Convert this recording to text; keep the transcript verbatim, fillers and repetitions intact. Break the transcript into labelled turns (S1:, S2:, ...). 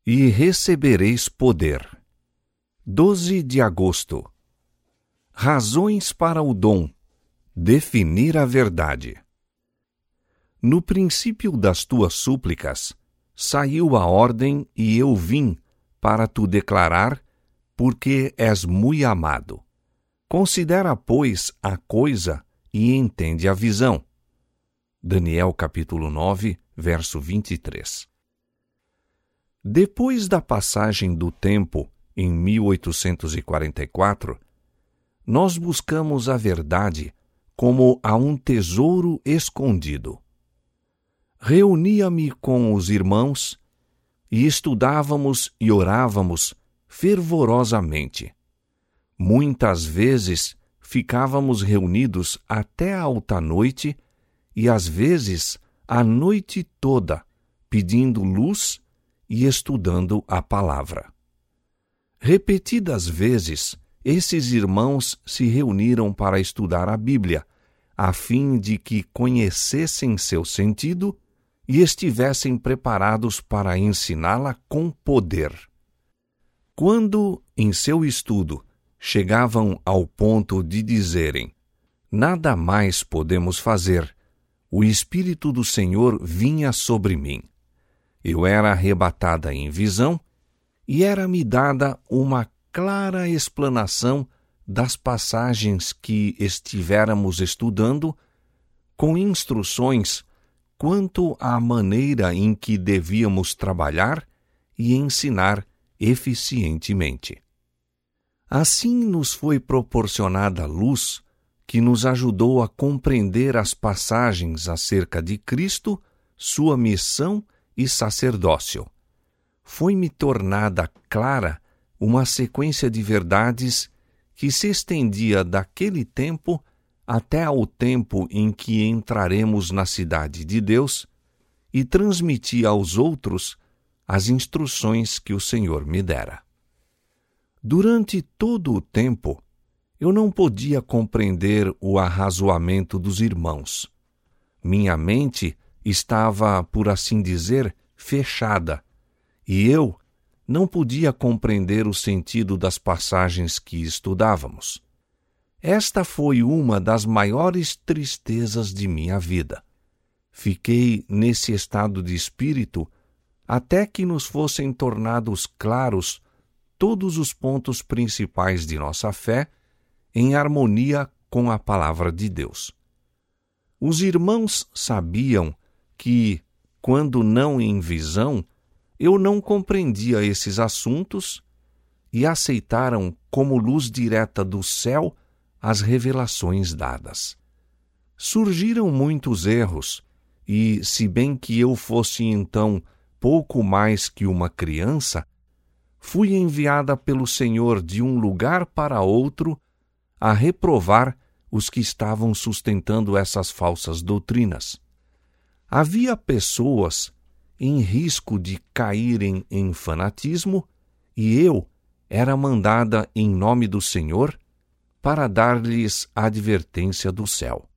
S1: e recebereis poder. doze de agosto. Razões para o dom. Definir a verdade. No princípio das tuas súplicas, saiu a ordem e eu vim para tu declarar, porque és muito amado. Considera, pois, a coisa e entende a visão. Daniel capítulo nove, verso vinte e três. Depois da passagem do tempo, em mil oitocentos e quarenta e quatro, nós buscamos a verdade como a um tesouro escondido. Reunia-me com os irmãos e estudávamos e orávamos fervorosamente. Muitas vezes ficávamos reunidos até a alta noite e às vezes a noite toda, pedindo luz e estudando a palavra. Repetidas vezes, esses irmãos se reuniram para estudar a Bíblia, a fim de que conhecessem seu sentido e estivessem preparados para ensiná-la com poder. Quando, em seu estudo, chegavam ao ponto de dizerem: nada mais podemos fazer, o Espírito do Senhor vinha sobre mim. Eu era arrebatada em visão e era-me dada uma clara explanação das passagens que estivéramos estudando, com instruções quanto à maneira em que devíamos trabalhar e ensinar eficientemente. Assim nos foi proporcionada luz que nos ajudou a compreender as passagens acerca de Cristo, sua missão e sacerdócio. Foi-me tornada clara uma sequência de verdades que se estendia daquele tempo até ao tempo em que entraremos na cidade de Deus, e transmiti aos outros as instruções que o Senhor me dera. Durante todo o tempo, eu não podia compreender o arrazoamento dos irmãos. Minha mente estava, por assim dizer, fechada, e eu não podia compreender o sentido das passagens que estudávamos. Esta foi uma das maiores tristezas de minha vida. Fiquei nesse estado de espírito até que nos fossem tornados claros todos os pontos principais de nossa fé em harmonia com a palavra de Deus. Os irmãos sabiam que, quando não em visão, eu não compreendia esses assuntos e aceitaram como luz direta do céu as revelações dadas. Surgiram muitos erros e, se bem que eu fosse então pouco mais que uma criança, fui enviada pelo Senhor de um lugar para outro a reprovar os que estavam sustentando essas falsas doutrinas. Havia pessoas em risco de caírem em fanatismo, e eu era mandada em nome do Senhor para dar-lhes a advertência do céu.